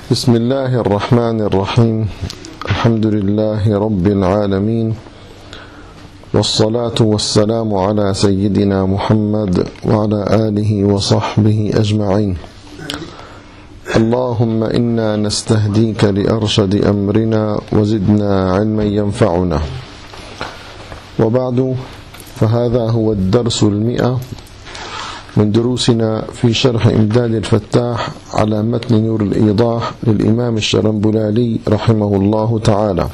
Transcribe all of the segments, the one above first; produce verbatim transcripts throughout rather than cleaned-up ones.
بسم الله الرحمن الرحيم. الحمد لله رب العالمين، والصلاة والسلام على سيدنا محمد وعلى آله وصحبه أجمعين. اللهم إنا نستهديك لأرشد أمرنا وزدنا علما ينفعنا. وبعد، فهذا هو الدرس المئة من دروسنا في شرح إمداد الفتاح على متن نور الإيضاح للإمام الشرنبلالي رحمه الله تعالى.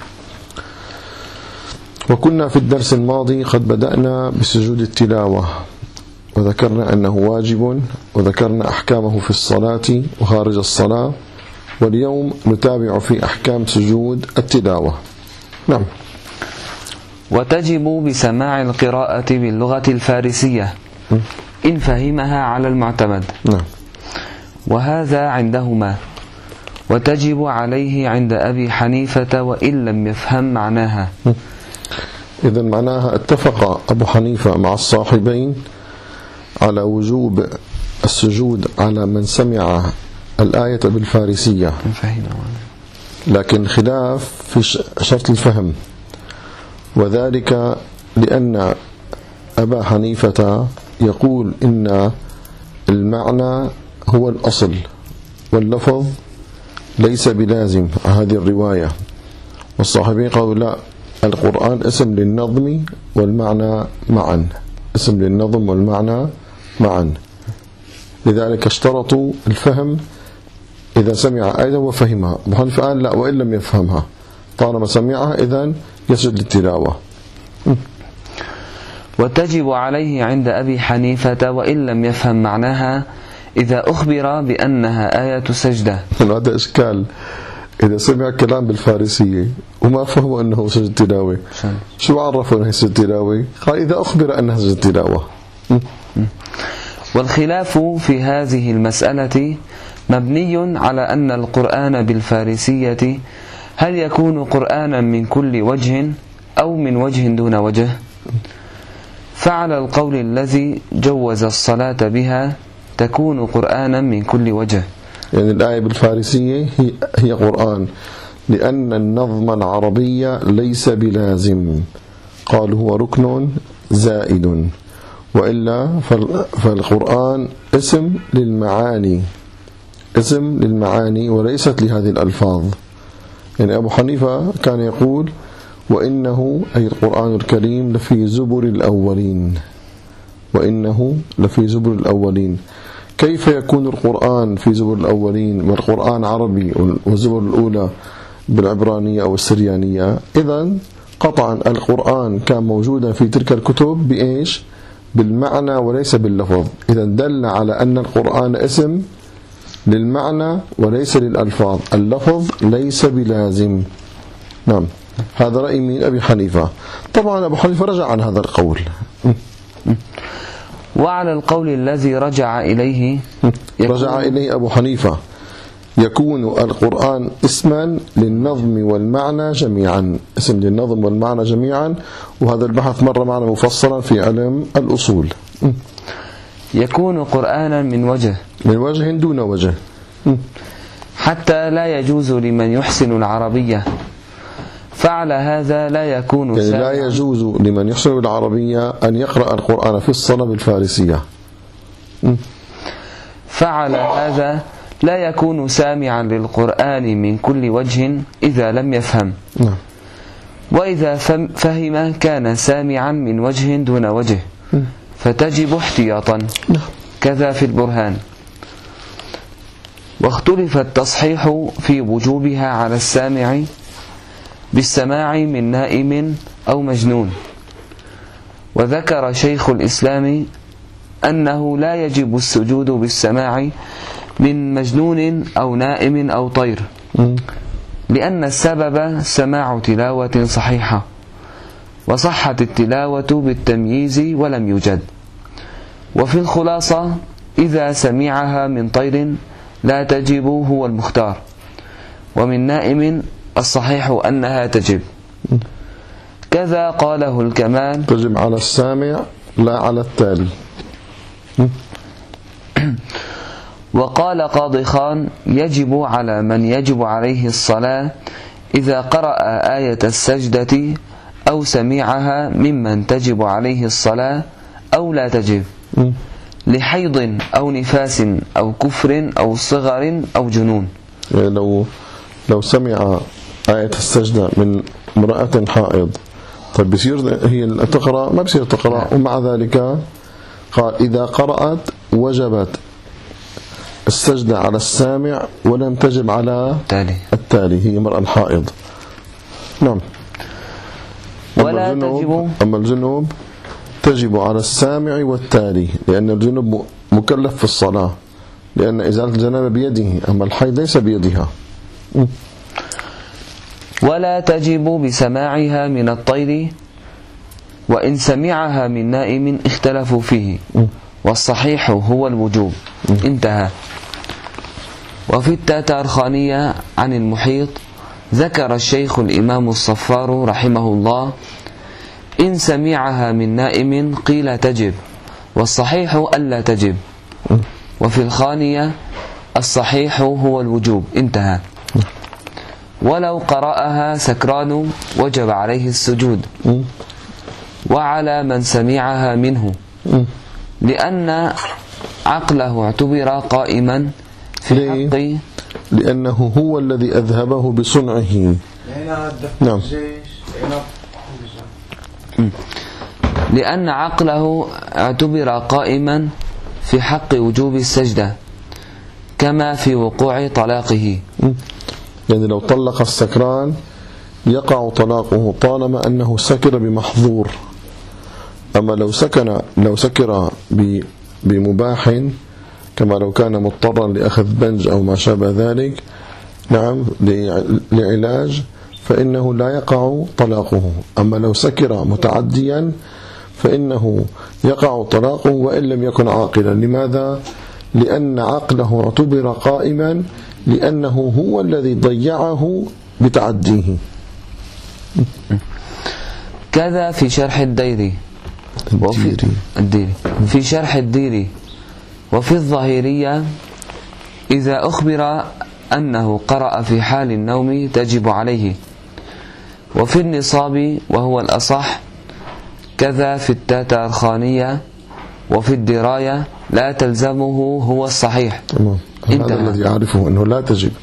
وكنا في الدرس الماضي قد بدأنا بسجود التلاوة، وذكرنا أنه واجب، وذكرنا أحكامه في الصلاة وخارج الصلاة. واليوم نتابع في أحكام سجود التلاوة. نعم. وتجب بسماع القراءة باللغة الفارسية إن فهمها على المعتمد. نعم. وهذا عندهما، وتجب عليه عند أبي حنيفة وإن لم يفهم معناها. إذن معناها اتفق أبو حنيفة مع الصاحبين على وجوب السجود على من سمع الآية بالفارسية، لكن خلاف في شرط الفهم، وذلك لأن أبا حنيفة يقول إن المعنى هو الأصل واللفظ ليس بلازم هذه الرواية، والصاحبين قالوا لا، القرآن اسم للنظم والمعنى معا، اسم للنظم والمعنى معا، لذلك اشترطوا الفهم إذا سمع آية وفهمها. أبو حنيفة قال لا، وإن لم يفهمها طالما سمعها إذن يسجد للتلاوة. وتجب عليه عند أبي حنيفة وإن لم يفهم معناها إذا أخبر بأنها آية سجدة. هذا إشكال، إذا سمع كلام بالفارسية وما فهموا أنه سجد تلاوة، شو عرفوا أنه سجد تلاوة؟ قال إذا أخبر أنها سجد تلاوة. والخلاف في هذه المسألة مبني على أن القرآن بالفارسية هل يكون قرآنا من كل وجه أو من وجه دون وجه؟ فعلى القول الذي جوز الصلاة بها تكون قرآنا من كل وجه. يعني الآية بالفارسية هي, هي قرآن، لأن النظم العربي ليس بلازم، قال هو ركن زائد، وإلا فالقرآن اسم للمعاني، اسم للمعاني وليست لهذه الألفاظ. يعني أبو حنيفة كان يقول وإنه أي القرآن الكريم لفي زبر الأولين، وإنه لفي زبر الأولين. كيف يكون القرآن في زبر الأولين والقرآن عربي والزبر الأولى بالعبرانية أو السريانية؟ إذن قطعا القرآن كان موجودا في تلك الكتب بإيش؟ بالمعنى وليس باللفظ. إذن دل على أن القرآن اسم للمعنى وليس للألفاظ، اللفظ ليس بلازم. نعم، هذا رأي من أبي حنيفة. طبعا أبو حنيفة رجع عن هذا القول. وعلى القول الذي رجع إليه رجع إليه أبو حنيفة يكون القرآن اسما للنظم والمعنى جميعا، اسم للنظم والمعنى جميعا، وهذا البحث مر معنا مفصلا في علم الأصول. يكون قرآنا من وجه من وجه دون وجه، حتى لا يجوز لمن يحسن العربية، فعلى هذا لا يكون يعني لا يجوز لمن يحسن العربية أن يقرأ القرآن في الصلاة بالفارسية. فعلى هذا لا يكون سامعا للقرآن من كل وجه إذا لم يفهم. نعم. وإذا فهم كان سامعا من وجه دون وجه، فتجب احتياطا. كذا في البرهان. واختلف التصحيح في وجوبها على السامع بالسماع من نائم أو مجنون. وذكر شيخ الإسلام أنه لا يجب السجود بالسماع من مجنون أو نائم أو طير، لأن السبب سماع تلاوة صحيحة، وصحت التلاوة بالتمييز ولم يوجد. وفي الخلاصة إذا سمعها من طير لا تجب هو المختار، ومن نائم الصحيح أنها تجب. كذا قاله الكمال، تجب على السامع لا على التالي. وقال قاضي خان: يجب على من يجب عليه الصلاة إذا قرأ آية السجدة أو سمعها ممن تجب عليه الصلاة أو لا تجب، لحيض أو نفاس أو كفر أو صغر أو جنون. يعني لو لو سمع آية السجدة من امرأة حائض، طيب بصير هي تقرأ؟ ما بصير تقرأ. ومع ذلك قال إذا قرأت وجبت السجدة على السامع ولم تجب على التالي, التالي هي امرأة حائض. نعم. ولا تجب أما الجنوب تجب على السامع والتالي، لأن الجنوب مكلف في الصلاة، لأن إزالة الجنابة بيده، أما الحيض ليس بيدها. ولا تجب بسماعها من الطير، وإن سمعها من نائم اختلفوا فيه، والصحيح هو الوجوب. انتهى. وفي التاتارخانية عن المحيط ذكر الشيخ الإمام الصفار رحمه الله: إن سمعها من نائم قيل تجب، والصحيح ألا تجب. وفي الخانية الصحيح هو الوجوب. انتهى. ولو قرأها سكران وجب عليه السجود، وعلى من سمعها منه، لأن عقله اعتبر قائما في حق، لأنه هو الذي أذهبه بصنعه. نعم. لأن عقله اعتبر قائما في حق وجوب السجدة، كما في وقوع طلاقه. يعني لو طلق السكران يقع طلاقه طالما أنه سكر بمحظور. أما لو سكن لو سكر بمباح، كما لو كان مضطرا لأخذ بنج أو ما شابه ذلك، نعم، لعلاج، فإنه لا يقع طلاقه. أما لو سكر متعديا فإنه يقع طلاقه وإن لم يكن عاقلا. لماذا؟ لأن عقله اعتبر قائما، لأنه هو الذي ضيعه بتعديه. كذا في شرح الديري وفي الديري في شرح الديري وفي الظاهرية: إذا أخبر أنه قرأ في حال النوم تجب عليه. وفي النصاب وهو الأصح. كذا في التاتارخانية وفي الدراية: لا تلزمه هو الصحيح. تمام. هذا الذي يعرفه أنه لا تجب.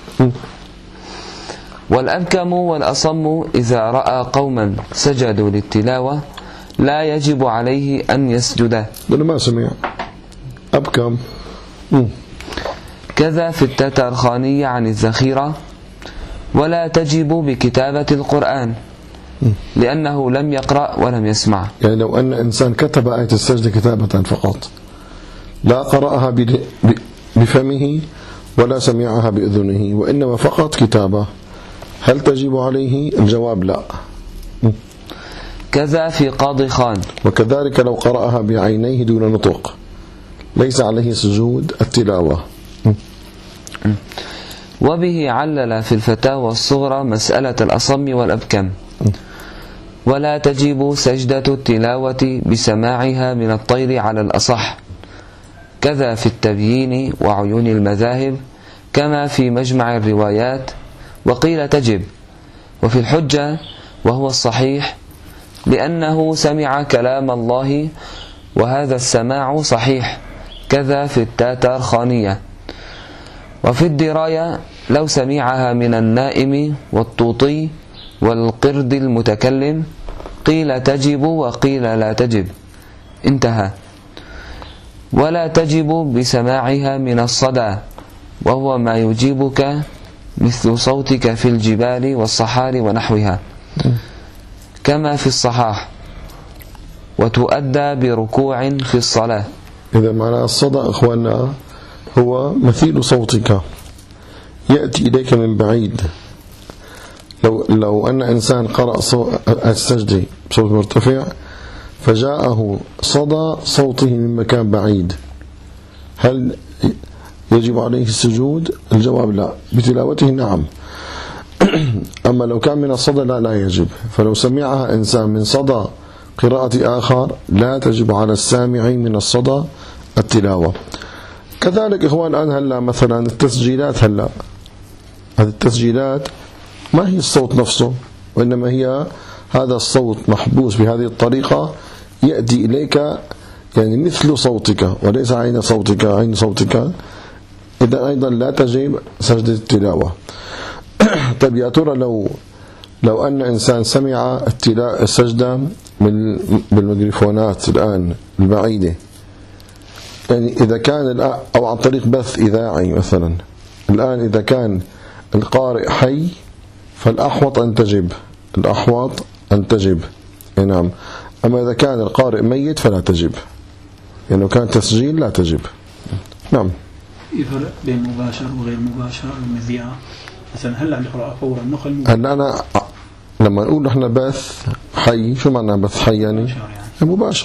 والأبكم والأصم إذا رأى قوما سجدوا للتلاوة لا يجب عليه أن يسجد. بل ما سمع أبكم. كذا في التاتارخانية عن الذخيرة: ولا تجب بكتابة القرآن، لأنه لم يقرأ ولم يسمع. يعني لو أن إنسان كتب آية السجدة كتابة فقط، لا قرأها بفمه ولا سمعها بأذنه، وإنما فقط كتابة، هل تجب عليه؟ الجواب لا. كذا في قاضي خان. وكذلك لو قرأها بعينيه دون نطق ليس عليه سجود التلاوة. وبه علل في الفتاوى الصغرى مسألة الأصم والأبكم. ولا تجب سجدة التلاوة بسماعها من الطير على الأصح. كذا في التبيين وعيون المذاهب، كما في مجمع الروايات. وقيل تجب. وفي الحجة وهو الصحيح، لأنه سمع كلام الله، وهذا السماع صحيح. كذا في التاتارخانية. وفي الدراية: لو سمعها من النائم والطوطي والقرد المتكلم قيل تجب وقيل لا تجب. انتهى. ولا تجب بسماعها من الصدى، وهو ما يجيبك مثل صوتك في الجبال والصحار ونحوها، كما في الصحاح. وتؤدى بركوع في الصلاة. إذا معنى الصدى أخوانا هو مثيل صوتك يأتي إليك من بعيد. لو, لو أن إنسان قرأ السجدة بصوت مرتفع فجاءه صدى صوته من مكان بعيد، هل يجب عليه السجود؟ الجواب لا. بتلاوته نعم. أما لو كان من الصدى لا لا يجب. فلو سمعها إنسان من صدى قراءة آخر لا تجب على السامع من الصدى التلاوة. كذلك إخوان الآن هلا مثلا التسجيلات، هلا هذه التسجيلات ما هي الصوت نفسه، وإنما هي هذا الصوت محبوس بهذه الطريقة يأتي إليك يعني مثل صوتك وليس عين صوتك عين صوتك. إذا أيضا لا تجب سجدة التلاوة. طيب يا ترى لو لو أن إنسان سمع السجدة بالميكروفونات الآن البعيدة، يعني إذا كان أو عن طريق بث إذاعي مثلا، الآن إذا كان القارئ حي فالأحوط أن تجب، الأحوط أن تجب. نعم. أما إذا كان القارئ ميت فلا تجب، يعني لو كان تسجيل لا تجب. نعم. يفرق بين مباشر وغير مباشر المذياع؟ مثلا هلا عم يقرأ فورا نقل. هلا أنا لما نقول نحن بث حي، شو معنى بث حي؟ يعني مباشر, يعني. مباشر.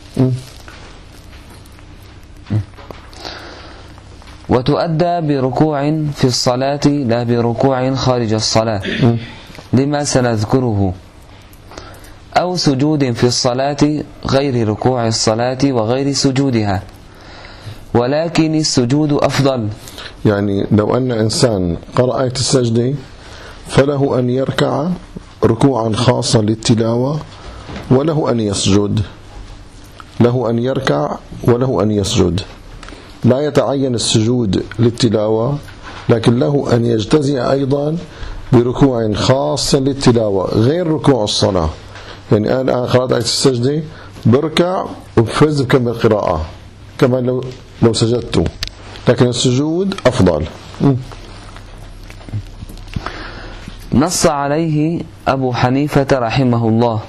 وتؤدى بركوع في الصلاة لا بركوع خارج الصلاة لما سنذكره، أو سجود في الصلاة غير ركوع الصلاة وغير سجودها، ولكن السجود أفضل. يعني لو أن إنسان قرأ آية السجدة فله أن يركع ركوعا خاصا للتلاوة، وله أن يسجد، له أن يركع وله أن يسجد. لا يتعين السجود للتلاوة، لكن له أن يجتزئ أيضا بركوع خاص للتلاوة غير ركوع الصلاة. يعني أنا قرأت آية السجدة بركع وبفز بكمل قراءة كما لو لو سجدت، لكن السجود أفضل. نص عليه أبو حنيفة رحمه الله،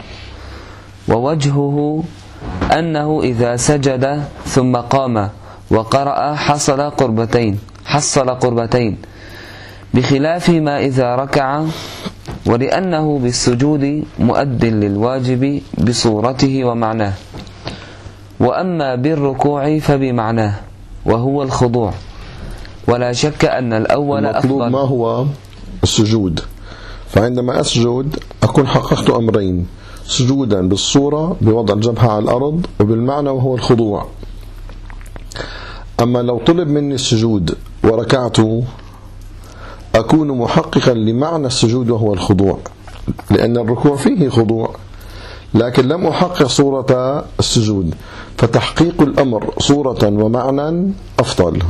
ووجهه أنه إذا سجد ثم قام وقرأ حصل قربتين حصل قربتين بخلاف ما إذا ركع، ولأنه بالسجود مؤد للواجب بصورته ومعناه، وأما بالركوع فبمعناه وهو الخضوع. ولا شك أن الأول أفضل. ما هو السجود؟ فعندما أسجد أكون حققت أمرين: سجودا بالصورة بوضع الجبهة على الأرض، وبالمعنى وهو الخضوع. أما لو طلب مني السجود وركعت أكون محققا لمعنى السجود وهو الخضوع، لأن الركوع فيه خضوع، لكن لم أحقق صورة السجود، فتحقيق الأمر صورة ومعنى أفضل.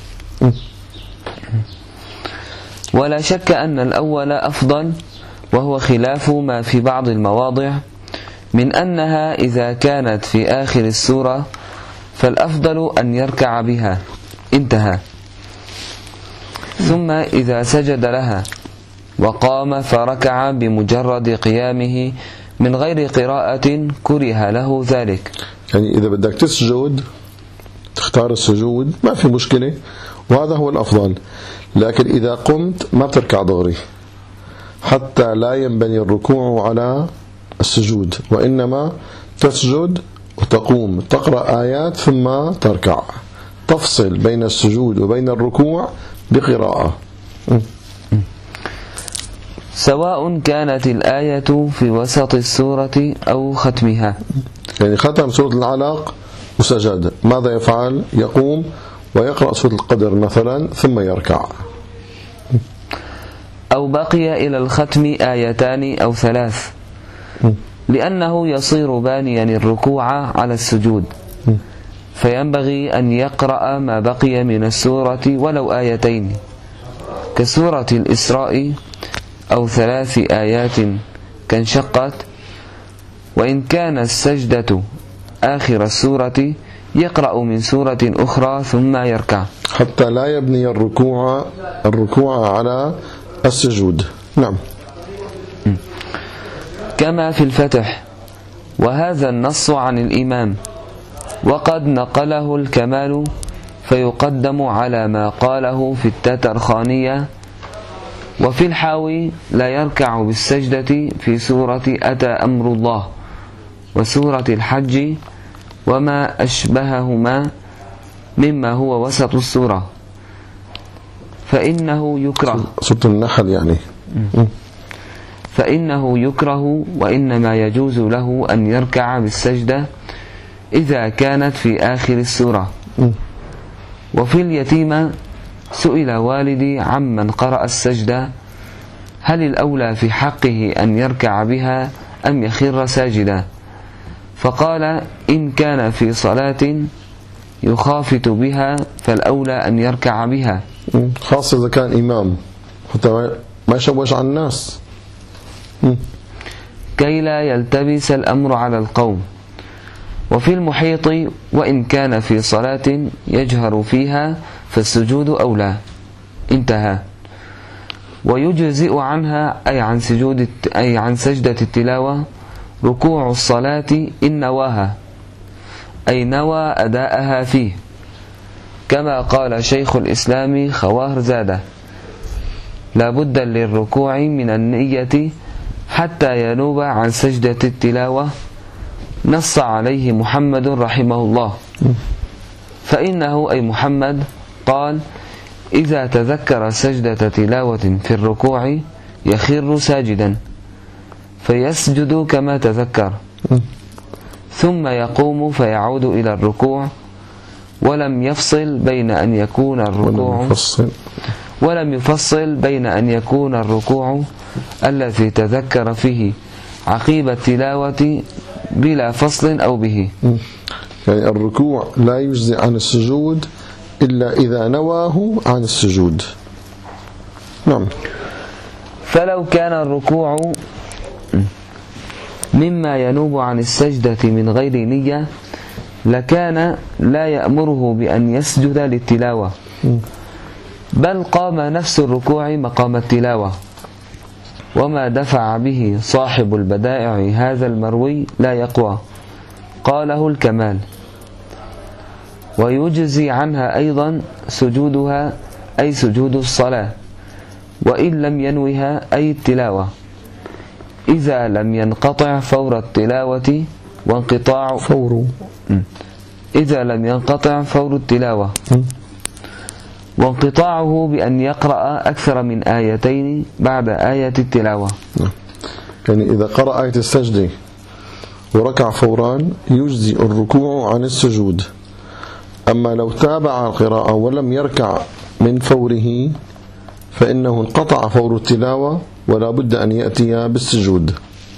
ولا شك أن الأول أفضل، وهو خلاف ما في بعض المواضع من أنها إذا كانت في آخر السورة فالأفضل أن يركع بها، انتهى. ثم إذا سجد لها وقام فركع بمجرد قيامه من غير قراءة كره له ذلك. يعني إذا بدك تسجد تختار السجود ما في مشكلة، وهذا هو الأفضل، لكن إذا قمت ما تركع دغري حتى لا ينبني الركوع على السجود، وإنما تسجد وتقوم تقرأ آيات ثم تركع، تفصل بين السجود وبين الركوع بقراءة. سواء كانت الآية في وسط السورة أو ختمها. يعني ختم سورة العلق وسجد، ماذا يفعل؟ يقوم ويقرأ سورة القدر مثلا ثم يركع. أو بقي إلى الختم آيتان أو ثلاث، لأنه يصير بانيا الركوع على السجود، فينبغي أن يقرأ ما بقي من السورة ولو آيتين، كسورة الإسراء، أو ثلاث آيات كانشقت. وإن كان السجدة آخر السورة يقرأ من سورة أخرى ثم يركع، حتى لا يبني الركوع الركوع على السجود. نعم. كما في الفتح، وهذا النص عن الإمام، وقد نقله الكمال فيقدم على ما قاله في التترخانية. وفي الحاوي لا يركع بالسجدة في سورة أتى أمر الله وسورة الحج وما أشبههما مما هو وسط السورة، فإنه يكره. سورة النحل يعني. فإنه يكره، وإنما يجوز له أن يركع بالسجدة إذا كانت في آخر السورة. وفي اليتيمة سئل والدي عمن قرأ السجدة هل الأولى في حقه أن يركع بها أم يخر ساجدا؟ فقال إن كان في صلاة يخافت بها فالأولى أن يركع بها، خاصة إذا كان إمام حتى ما يشوش على الناس، كي لا يلتبس الأمر على القوم. وفي المحيط وإن كان في صلاة يجهر فيها فالسجود أولى. انتهى. ويجزئ عنها أي عن سجود أي عن سجدة التلاوة ركوع الصلاة إن نواها، أي نوى أداءها فيه، كما قال شيخ الإسلام خواهر زادة لا بد للركوع من النية حتى ينوب عن سجدة التلاوة، نص عليه محمد رحمه الله، فإنه أي محمد قال إذا تذكر سجدة تلاوة في الركوع يخر ساجدا فيسجد كما تذكر، ثم يقوم فيعود إلى الركوع، ولم يفصل بين أن يكون الركوع ولم يفصل, ولم يفصل بين أن يكون الركوع الذي تذكر فيه عقيب التلاوة بلا فصل أو به. يعني الركوع لا يجزي عن السجود إلا إذا نواه عن السجود. نعم. فلو كان الركوع مما ينوب عن السجدة من غير نية لكان لا يأمره بأن يسجد للتلاوة، بل قام نفس الركوع مقام التلاوة، وما دفع به صاحب البدائع هذا المروي لا يقوى، قاله الكمال. ويجزي عنها أيضا سجودها أي سجود الصلاة، وإن لم ينوها أي التلاوة، إذا لم ينقطع فور التلاوة وانقطاع فور إذا لم ينقطع فور التلاوة وانقطاعه بأن يقرأ أكثر من آيتين بعد آية التلاوة. يعني إذا قرأ آية السجدة وركع فوران يجزي الركوع عن السجود، أما لو تابع القراءة ولم يركع من فوره فإنه انقطع فور التلاوة ولا بد أن يأتي بالسجود.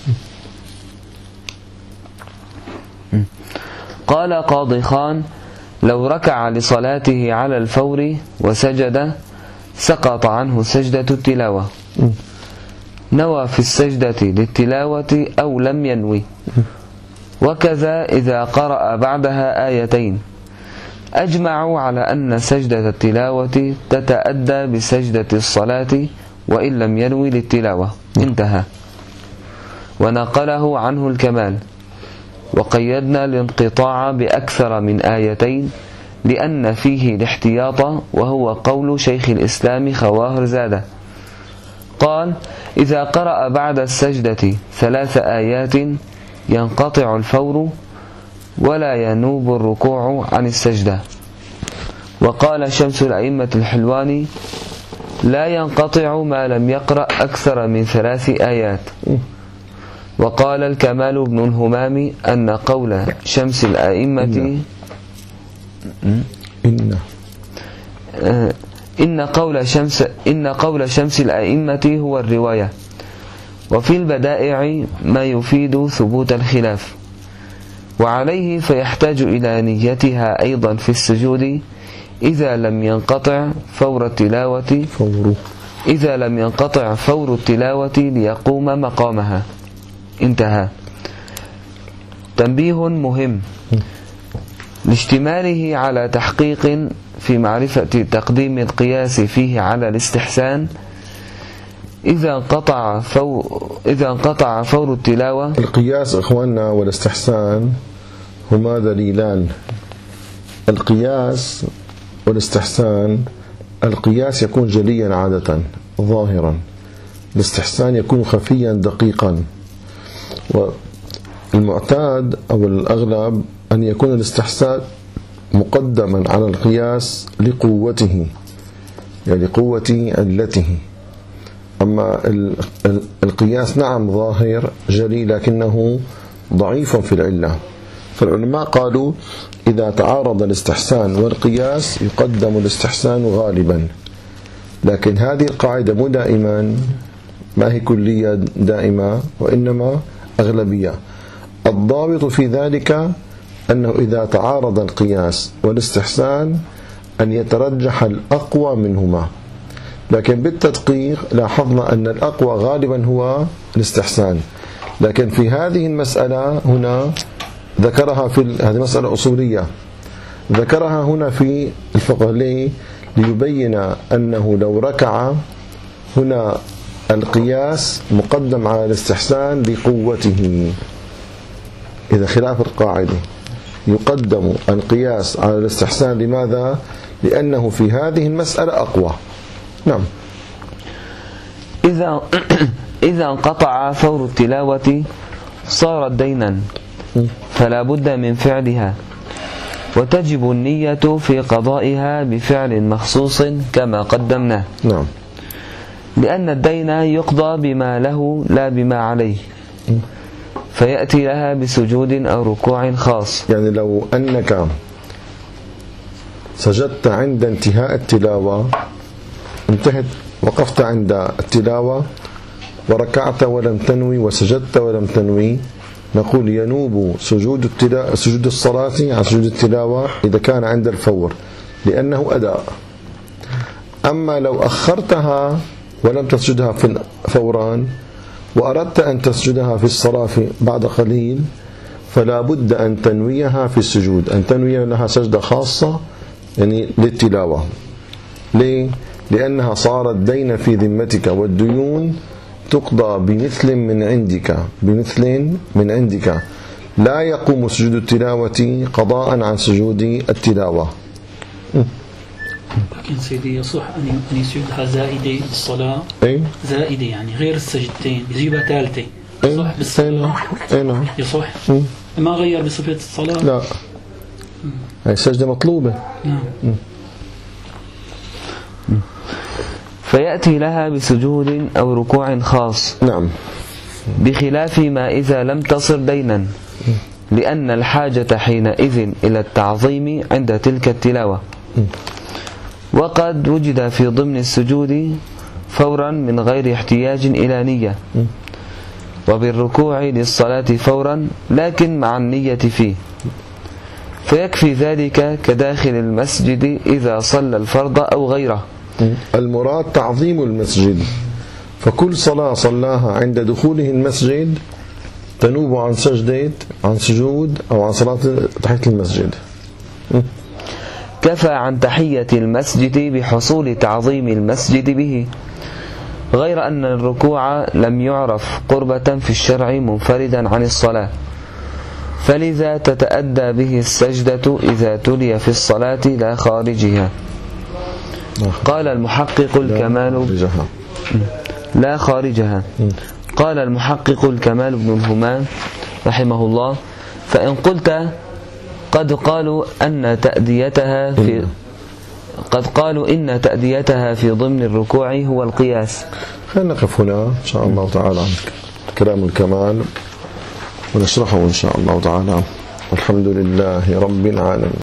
قال قاضي خان لو ركع لصلاته على الفور وسجد سقط عنه سجدة التلاوة، نوى في السجدة للتلاوة أو لم ينوي، وكذا إذا قرأ بعدها آيتين. أجمعوا على أن سجدة التلاوة تتأدى بسجدة الصلاة وإن لم ينوي للتلاوة. انتهى. ونقله عنه الكمال. وقيدنا الانقطاع بأكثر من آيتين لأن فيه الاحتياط، وهو قول شيخ الإسلام خواهر زادة قال إذا قرأ بعد السجدة ثلاث آيات ينقطع الفور ولا ينوب الركوع عن السجدة. وقال شمس الأئمة الحلواني لا ينقطع ما لم يقرأ أكثر من ثلاث آيات. وقال الكمال بن الهمام أن قول شمس الأئمة إن إن قول شمس إن قول شمس الأئمة هو الرواية، وفي البدائع ما يفيد ثبوت الخلاف، وعليه فيحتاج إلى نيتها أيضا في السجود إذا لم ينقطع فور التلاوة فور إذا لم ينقطع فور التلاوة ليقوم مقامها. انتهى. تنبيه مهم لاشتماله على تحقيق في معرفة تقديم القياس فيه على الاستحسان. إذا انقطع فور إذا انقطع فور التلاوة. القياس إخواننا والاستحسان هما دليلان. القياس والاستحسان، القياس يكون جليا عادة ظاهرا، الاستحسان يكون خفيا دقيقا. والمعتاد أو الأغلب أن يكون الاستحسان مقدما على القياس لقوته، يعني لقوة علته. أما القياس نعم ظاهر جلي لكنه ضعيف في العلة، فالعلماء قالوا إذا تعارض الاستحسان والقياس يقدم الاستحسان غالبا، لكن هذه القاعدة مو دائما، ما هي كلية دائمة وإنما أغلبية. الضابط في ذلك أنه إذا تعارض القياس والاستحسان أن يترجح الأقوى منهما، لكن بالتدقيق لاحظنا أن الأقوى غالبا هو الاستحسان، لكن في هذه المسألة هنا ذكرها في هذه مسألة أصولية، ذكرها هنا في الفقه ليه؟ ليبين أنه لو ركع هنا القياس مقدم على الاستحسان لقوته، إذا خلاف القاعدة يقدم القياس على الاستحسان. لماذا؟ لأنه في هذه المسألة أقوى. نعم. إذا إذا انقطع فور التلاوة صارت دينا فلا بد من فعلها، وتجب النية في قضائها بفعل مخصوص كما قدمناه. نعم. لأن الدين يقضى بما له لا بما عليه، فيأتي لها بسجود أو ركوع خاص. يعني لو أنك سجدت عند انتهاء التلاوة، انتهت وقفت عند التلاوة وركعت ولم تنوي وسجدت ولم تنوي، نقول ينوب سجود التلاوة سجود الصلاة عن سجود التلاوة إذا كان عند الفور، لأنه أداء. أما لو أخرتها ولم تسجدها فورا وأردت أن تسجدها في الصلاة بعد قليل، فلا بد أن تنويها في السجود، أن تنوي لها سجدة خاصة يعني للتلاوة. ليه؟ لأنها صارت دين في ذمتك، والديون تقضى بمثل من عندك، بمثل من عندك، لا يقوم سجود التلاوة قضاء عن سجود التلاوة. لكن سيدي يصح أن يسجدها زائدة بالصلاة؟ أي؟ زائدة يعني غير السجدتين، يجيبها ثالثة، يصح أي؟ بالصلاة؟ أي نعم يصح؟ م. ما غير بصفة الصلاة؟ لا، هي سجدة مطلوبة. نعم. م. فيأتي لها بسجود أو ركوع خاص. نعم. بخلاف ما إذا لم تصر دينا، لأن الحاجة حينئذ إلى التعظيم عند تلك التلاوة. وقد وجد في ضمن السجود فورا من غير احتياج إلى نية، وبالركوع للصلاة فورا لكن مع النية فيه، فيكفي ذلك كداخل المسجد إذا صلى الفرض أو غيره. المراد تعظيم المسجد، فكل صلاة صلاها عند دخوله المسجد تنوب عن سجدة عن سجود أو عن صلاة تحية المسجد. كفى عن تحية المسجد بحصول تعظيم المسجد به، غير أن الركوع لم يعرف قربة في الشرع منفردا عن الصلاة، فلذا تتأدى به السجدة إذا تلي في الصلاة لا خارجها. قال المحقق الكمال لا خارجها. قال المحقق الكمال بن الهمام رحمه الله: فإن قلت قد قالوا أن تأديتها في قد قالوا إن تأديتها في ضمن الركوع هو القياس. خلينا نقف هنا إن شاء الله تعالى كلام الكمال ونشرحه إن شاء الله تعالى. الحمد لله رب العالمين.